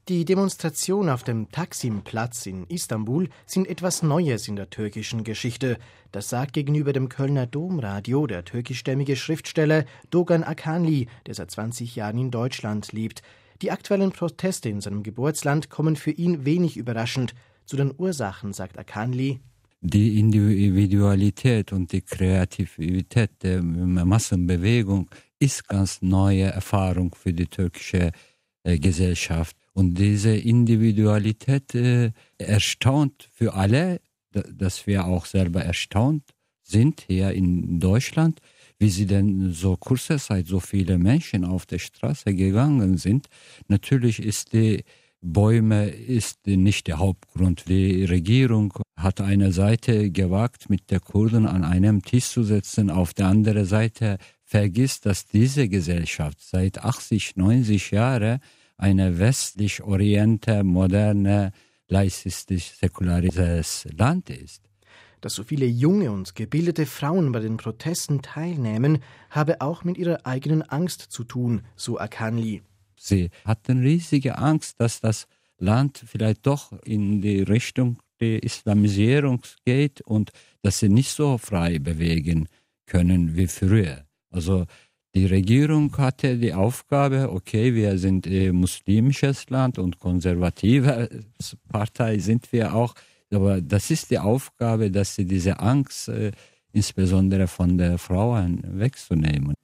Die Demonstrationen auf dem Taksim-Platz in Istanbul sind etwas Neues in der türkischen Geschichte. Das sagt gegenüber dem Kölner Domradio der türkischstämmige Schriftsteller Doğan Akhanlı, der seit 20 Jahren in Deutschland lebt. Die aktuellen Proteste in seinem Geburtsland kommen für ihn wenig überraschend. Zu den Ursachen sagt Akhanlı: Die Individualität und die Kreativität der Massenbewegung ist ganz neue Erfahrung für die türkische Gesellschaft. Und diese Individualität erstaunt für alle, dass wir auch selber erstaunt sind hier in Deutschland, wie sie denn so kurzer Zeit so viele Menschen auf der Straße gegangen sind. Natürlich ist die Bäume ist nicht der Hauptgrund. Die Regierung hat eine Seite gewagt, mit der Kurden an einem Tisch zu setzen. Auf der anderen Seite vergisst, dass diese Gesellschaft seit 80, 90 Jahren eine westlich orientierte, moderne, laizistisch säkularisiertes Land ist. Dass so viele junge und gebildete Frauen bei den Protesten teilnehmen, habe auch mit ihrer eigenen Angst zu tun, so Akhanlı. Sie hatten riesige Angst, dass das Land vielleicht doch in die Richtung der Islamisierung geht und dass sie nicht so frei bewegen können wie früher. Also die Regierung hatte die Aufgabe, okay, wir sind ein muslimisches Land und konservative Partei sind wir auch, aber das ist die Aufgabe, dass sie diese Angst insbesondere von den Frauen wegzunehmen.